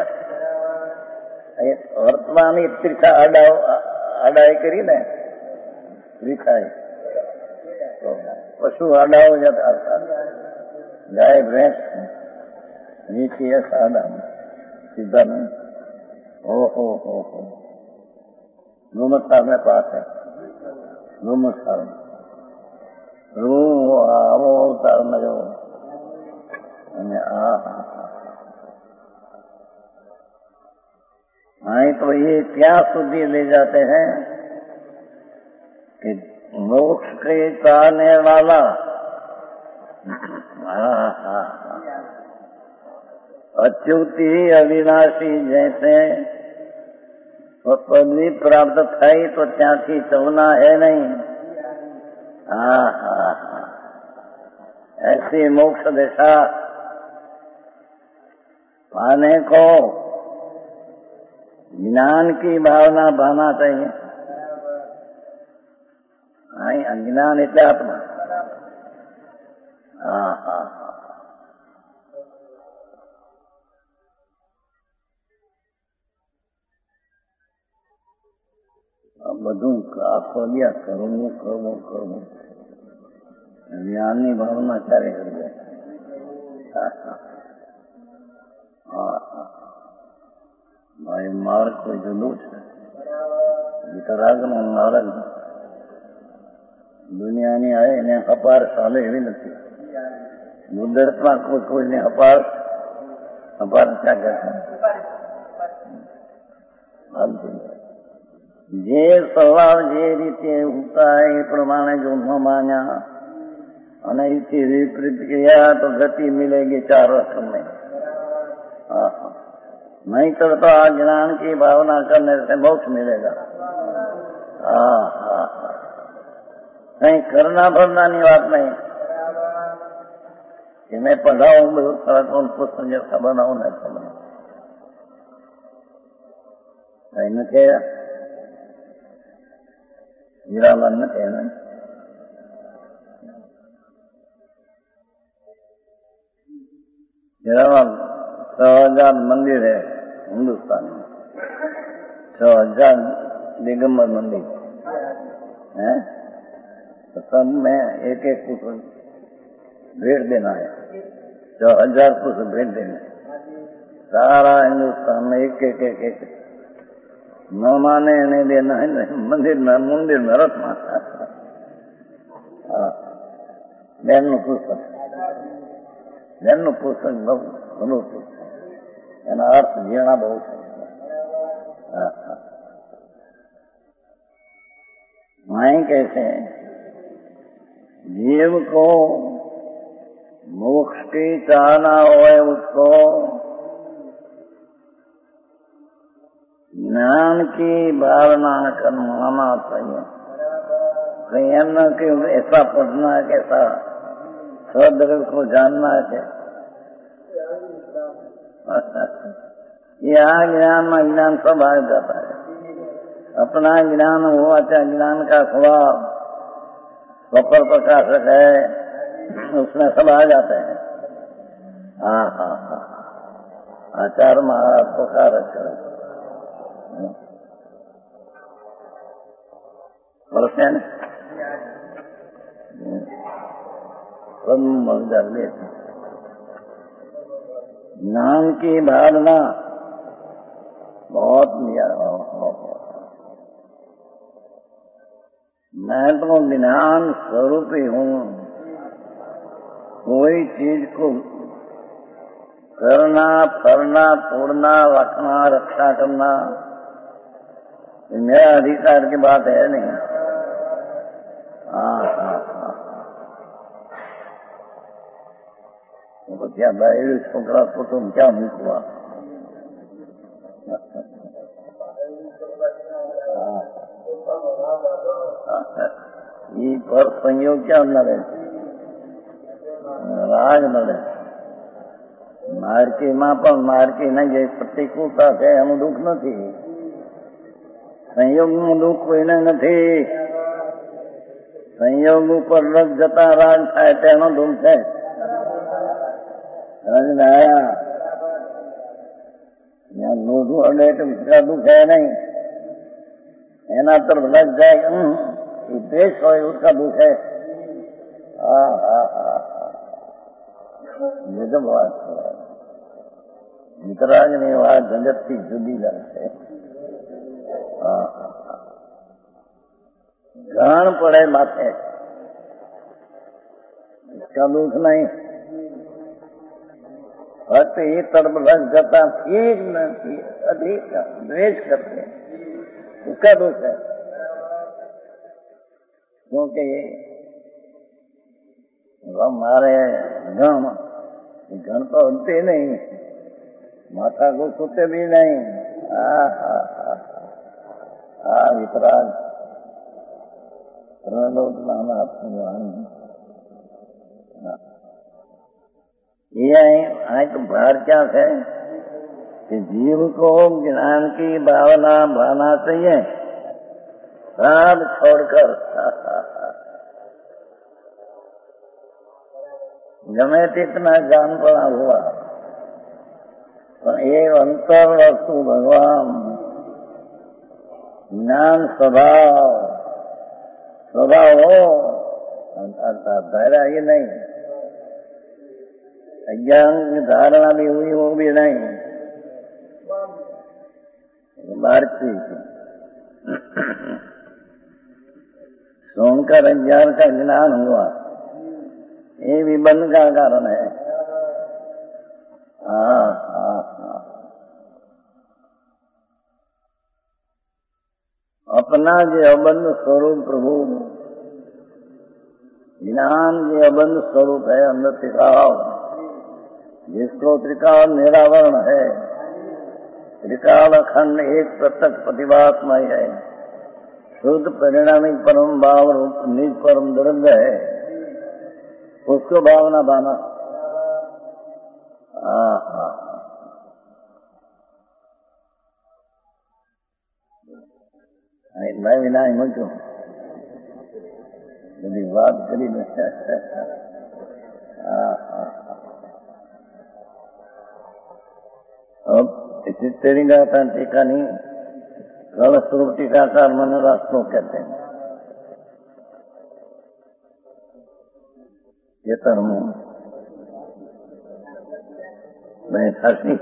वर्तमान त्रिछा अडाओ अडाई करी ने त्रिछा तो पशु अडाओ जाता गाय भैंस नीचे है सादा सीधा में ओ हो हो हो गुमस्तार में पास है गुमस्तार में रू आवो अवतार में जो हाँ तो ये क्या सुधी ले जाते हैं कि मोक्ष के चाहने वाला अच्युति अविनाशी जैसे वो पदवी प्राप्त थी तो त्याथी चौना है नहीं। हाँ हाँ हाँ ऐसी मोक्ष दिशा पाने को ज्ञान की भावना बना चाहिए। आई अज्ञान इतने आत्मा। हाँ हाँ हाँ अब બધું આખો દિયા કરવું કરવું કરવું જ્ઞાનની ભાવના ક્યારે કરી ભાઈ માર્ગ કોઈ જુદું છે વિતરાગનો માર્ગ દુનિયાની આવે એને અપાર ચાલે એવી નથી। મુદતમાં કોઈ કોઈને અપાર અપાર ક્યાં કરતા જે સ્વભાવ જે રીતે હોતા એ પ્રમાણે જો ન માન્યા અને इसकी विपरीत क्रिया तो गति मिलेगी चार वर्ष में। नहीं तो तो ज्ञान की भावना करने से मोक्ष मिलेगा। हाँ हाँ नहीं करना भरना नहीं बात नहीं कि मैं पढ़ाऊँ बहुत सारा कौन पुस्तक जैसा बनाऊँ नहीं तो बनाऊँ कहीं न कहेगा हीरामन न कहना हीरामन छह हजार मंदिर है हिंदुस्तान में। छह हजार दिगंबर मंदिर है तो सब में एक एक कुछ भेंट देना है। छह हजार कुछ भेंट देना सारा हिंदुस्तान में एक एक एक एक न माने नहीं देना है मंदिर में मंदिर में रखना। બેન નું પુસ્તક બેન નું પુસ્તક બહુ ઘણું પુસ્તક એના અર્થ ઝીણા બહુ છે। माई कैसे जीव को मोक्ष की चाहना हो उसको ज्ञान की भावना करना चाहिए। कहीं न कि ऐसा पढ़ना है कैसा स्वद्रव को जानना है। यह ज्ञान में ज्ञान सब आ जाता है। अपना ज्ञान हुआ चाहे ज्ञान का स्वभाव स्वपर प्रकाशक है उसमें सब आ जाते हैं। हाँ हाँ हाँ आचार महाराज प्रकारक प्रश्न ज्ञान की भावना बहुत लिया। मैं तो ज्ञान स्वरूप ही हूँ। कोई चीज को करना फरना तोड़ना रखना रक्षा करना मेरा अधिकार की बात है नहीं। हाँ हाँ हाँ तो क्या भाई छोकरा को तुम क्या मुकवा ये पर संयोग क्या नड़े राज नड़े मारकी માં પણ મારકી નહીં જે પ્રતિકૂળતા છે એનું દુઃખ નથી। સંયોગનું દુઃખ કોઈને નથી। સંયોગ ઉપર રગ જતા રાગ થાય તેનો દુઃખ છે। समझ में आया? यहाँ लोधू अड़े तो उसका दुख है नहीं, एना तरफ लग जाएगा देश हो उसका दुख है। हाँ हाँ हाँ ये तो बात वितरागनी बात जगत की जुदी लगते घाण पड़े माथे, इसका दुख नहीं। भक्त ही तरफ लग जाता ठीक नहीं, अधिक द्वेष करते उसका दुख है, क्योंकि हमारे गण गण तो होते नहीं, माथा को सोते भी नहीं। हाँ वितराग ये आज तो बाहर क्या है कि जीव को ज्ञान की भावना भाना चाहिए, सब छोड़कर गमे इतना जान पड़ा हुआ, पर ये अंतर वस्तु भगवान ज्ञान स्वभाव स्वभाव हो धारा ही नहीं, अज्ञान की धारणा भी हुई वो भी नहीं, भारती सोनकर अज्ञान का ज्ञान हुआ, ये भी बंध का कारण है। हाँ हाँ हाँ अपना जो अबंध स्वरूप प्रभु ज्ञान जो अबंध स्वरूप है अंदर त्रिकाल, जिसको त्रिकाल निरावरण है, त्रिकाल अखंड एक प्रत्यक्ष प्रतिभात्मा है, शुद्ध परिणामी परम भाव रूप निज परम द्रव्य है, उसको भावना भाना। हाँ हाँ मैं विना मुझको यदि बात करी न अब इसी तेरी गाता टीका नहीं, कल स्वरूप टीकाकार मन रास्तों कहते हैं। ये धर्म मैं थासी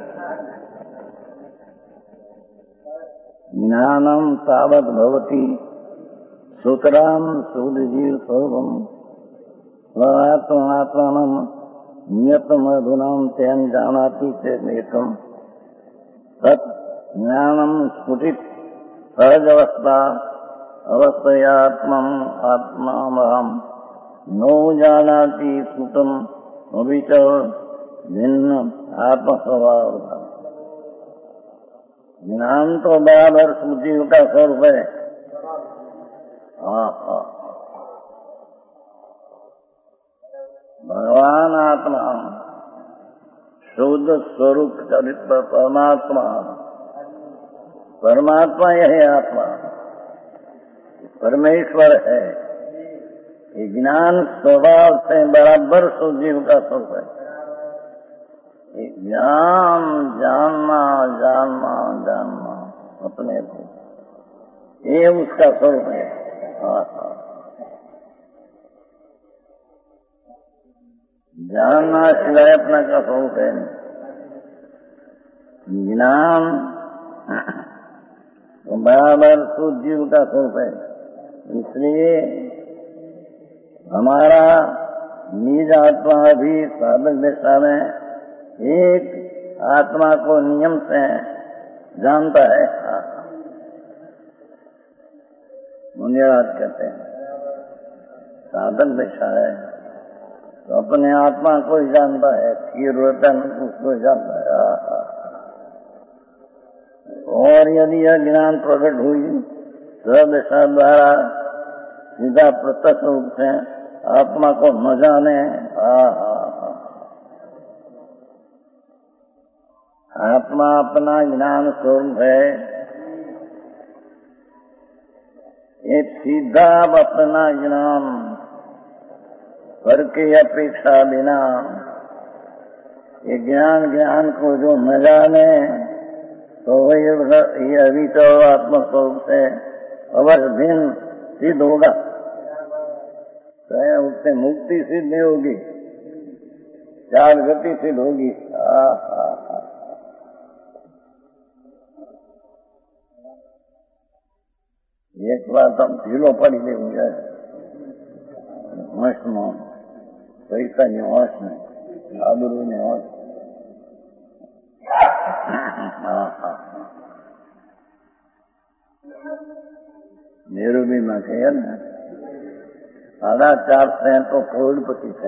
ज्ञानम तावत भवति सुतराम सुधीर स्वरूपम स्वात्मात्मानम नियतम अधुनाम तेन जानाति चेतम तत् ज्ञानम स्फुटित सहज अवस्था अवस्थयात्मम आत्मावहम नो जानाति सुतम अभिचर भिन्न आत्मस्वभाव। ज्ञान तो बराबर सुजीव का स्वरूप है। हाँ हाँ भगवान आत्मा शुद्ध स्वरूप चरित्र परमात्मा, परमात्मा यही आत्मा परमेश्वर है। ये ज्ञान स्वभाव से बराबर सुजीव का स्वरूप है। ज्ञान जानना जानना जानना अपने को, ये उसका स्वरूप है। हाँ हाँ जानना सिवाय अपना का स्वरूप है। ज्ञान बराबर सुजीव का स्वरूप है। इसलिए हमारा निज आत्मा भी साधक दशा में एक आत्मा को नियम से जानता है। मुनिराज कहते हैं साधक दशा है तो अपने आत्मा को ही जानता है, फिर रोतन उसको जानता है। और यदि यह ज्ञान प्रकट हुई दशा द्वारा सीधा प्रत्यक्ष रूप से आत्मा को न जाने, आत्मा अपना ज्ञान स्वरूप है। एक सीधा अपना ज्ञान फल की अपेक्षा बिना ये ज्ञान ज्ञान को जो न जाने तो वही ये अविचल आत्मस्वरूप से अवश्य भिन्न सिद्ध होगा, तो उससे मुक्ति सिद्ध नहीं होगी, चार गति सिद्ध होगी। एक बार हम ढीलो पड़ी लेવું જાય હોશમાં, પૈસાની હોશ નહીં, આબરૂની હોશ. નેરુબીમાં કહે ને સાડા ચાર છે તો કરોડપતિ છે.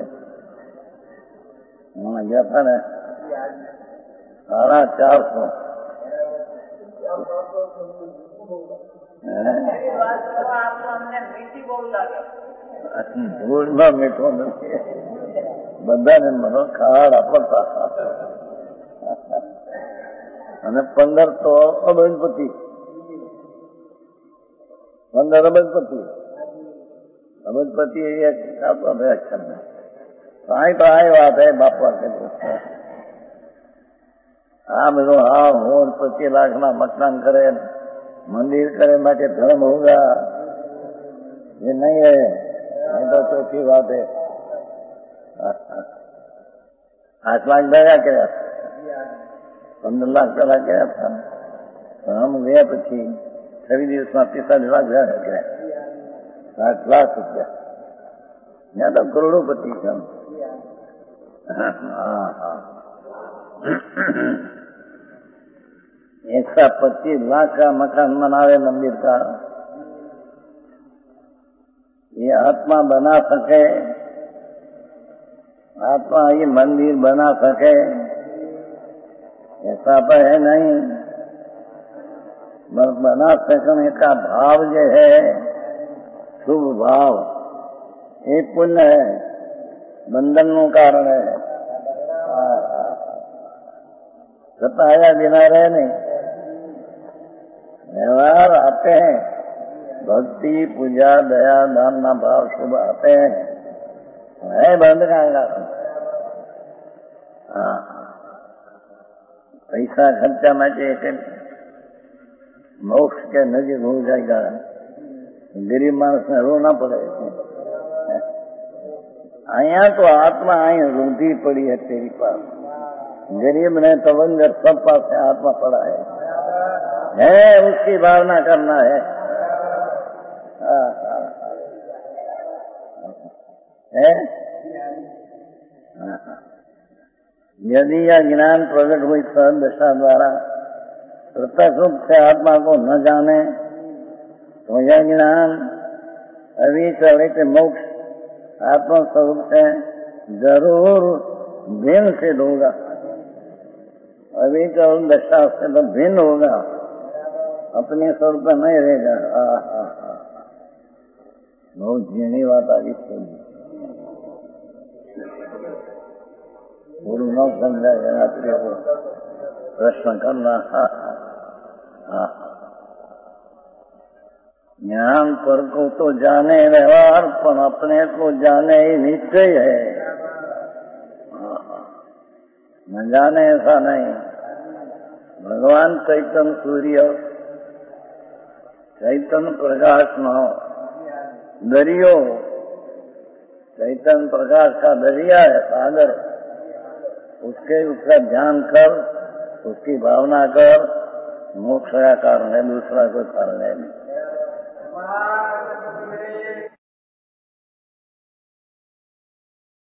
હમણાં ગયા હતા ને સાડા ચારસો ધૂળમાં મીઠો નથી, બધાને મને ખાડ આપતા. અને પંદર તો અબજપતિ, પંદર અબજપતિ અબજપતિ એક આપતો અક્ષર ને સાઈ તો આ વાત હે બાપા કે આ બધું હા હોર પચીસ લાખ ના મકાન કરે, મંદિર करे માટે ધર્મ होगा, ये नहीं है, नहीं तो चौथी बात है. आठ लाख दया કર્યા, પંદર લાખ પેલા કર્યા હતા, પણ આમ ગયા પછી છવ્વીસ દિવસમાં પિસ્તાલીસ લાખ ગયા કર્યા, સાત લાખ રૂપિયા, ત્યાં તો કરોડોપતિ છે. હા હા एक सौ पच्चीस लाख का मकान बनावे मंदिर का, ये आत्मा बना सके, आत्मा ये मंदिर बना सके ऐसा तो है नहीं. बना सकने का भाव जो है शुभ भाव, ये पुण्य है, बंधन નું कारण है. सताया बिना रहे नहीं, व्यवहार आते हैं, भक्ति पूजा दया दान ना भाव शुभ आते हैं, है बंद खाएगा. हाँ पैसा खर्चा માટે मोक्ष के नजीक हो जाएगा, गरीब मानस ने रो ना पड़े. અહીંયા तो आत्मा અહીં रूंधी पड़ी है तेरी पास, गरीब ने तवंगर सब पास आत्मा पड़ा है, है उसकी भावना करना है. है यदि यह ज्ञान प्रकट हुई सहज दशा द्वारा प्रत्यक्ष रूप से आत्मा को न जाने तो यह ज्ञान अविचलित मोक्ष आत्मा स्वरूप से जरूर भिन्न सिद्ध होगा. अविचल दशा से तो भिन्न होगा, अपने स्वरूप में नहीं रहेगा. बहुत झीणी बात आ गई, गुरु न समझाएगा रात्रि को प्रश्न करना. ज्ञान पर को तो जाने व्यवहार, पर अपने को जाने ही निश्चय है. न जाने ऐसा नहीं. भगवान चैतन्य सूर्य, चैतन्य प्रकाश नो दरियो, चैतन्य प्रकाश का दरिया है, सागर. उसके उसका ध्यान कर, उसकी भावना कर, मोक्ष का कारण है, दूसरा कोई कारण है नहीं.